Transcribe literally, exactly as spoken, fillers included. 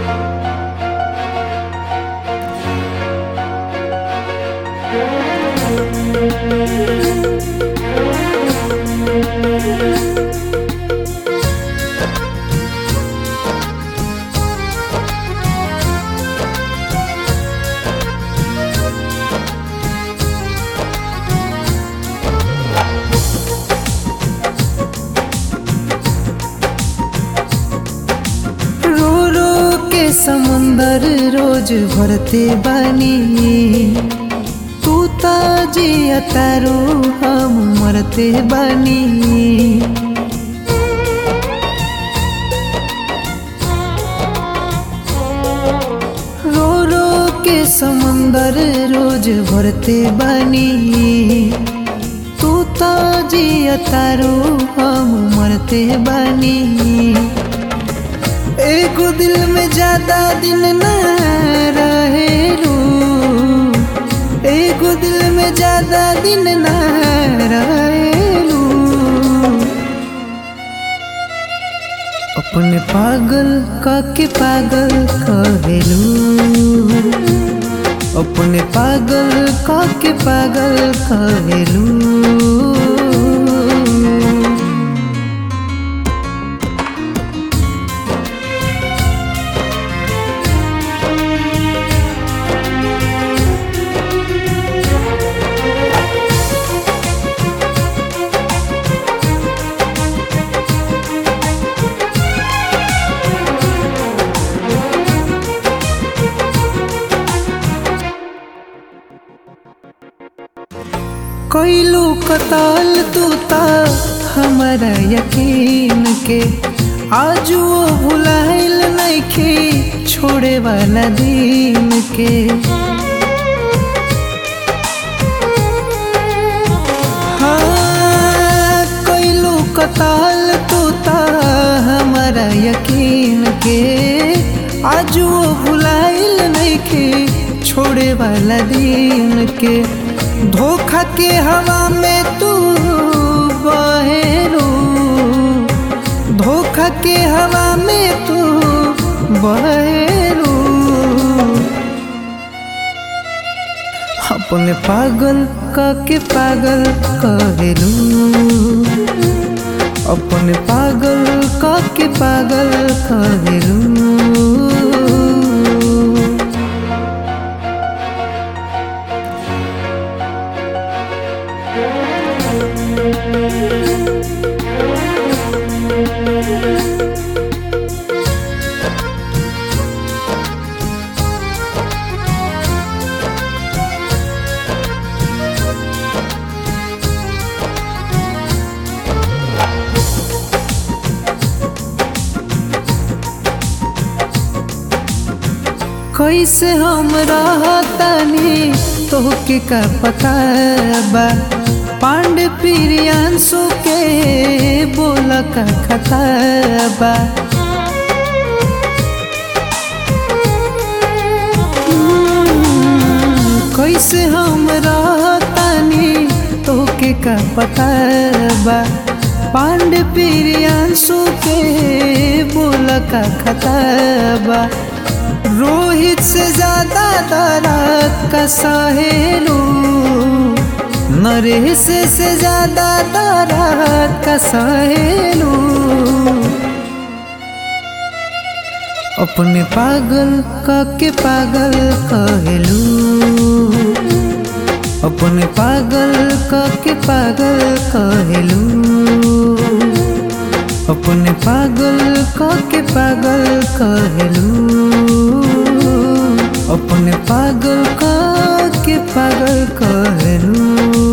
समंदर रोज भरते बानी, तू ता जिया तारू हम मरते बानी। रो रो के समंदर रोज भरते बानी, तू ता जिया तारू हम मरते बानी। एगो दिल में ज्यादा दिन न रहेलू, एगो दिल में ज्यादा दिन न रहेलू। अपने पागल काके पागल कहेलू, अपने पागल काके पागल कहेलू। कोइलू कताल तू ता हमारा यकीन के, आज वो भुलाइल नइखे छोड़े वाला दिन के। हाँ कोइलू कताल तू ता हमारा यकीन के, आज वो भुलाइल नइखे छोड़े वाला दिन के। धोखा के हवा में तू बहेलू, धोखा के हवा में तू बहेलू। अपने पागल काके पागल कहेलू, अपने पागल काके पागल कहेलू। कैसे हम रहतानी तोहके का पता बा, पांडे प्रियांशु के बोला का खता बा। कैसे हम रहतानी तोहके का पता बा, पांडे प्रियांशु के बोला का खता बा। रोहित से ज्यादा दर्द का सहेलू, नरेश से ज्यादा दर्द का सहेलू। अपने पागल काके पागल कहेलू, अपने पागल काके पागल कहेलू। अपने पागल काके पागल कहेलू, अपने पागल काके पागल कहेलू।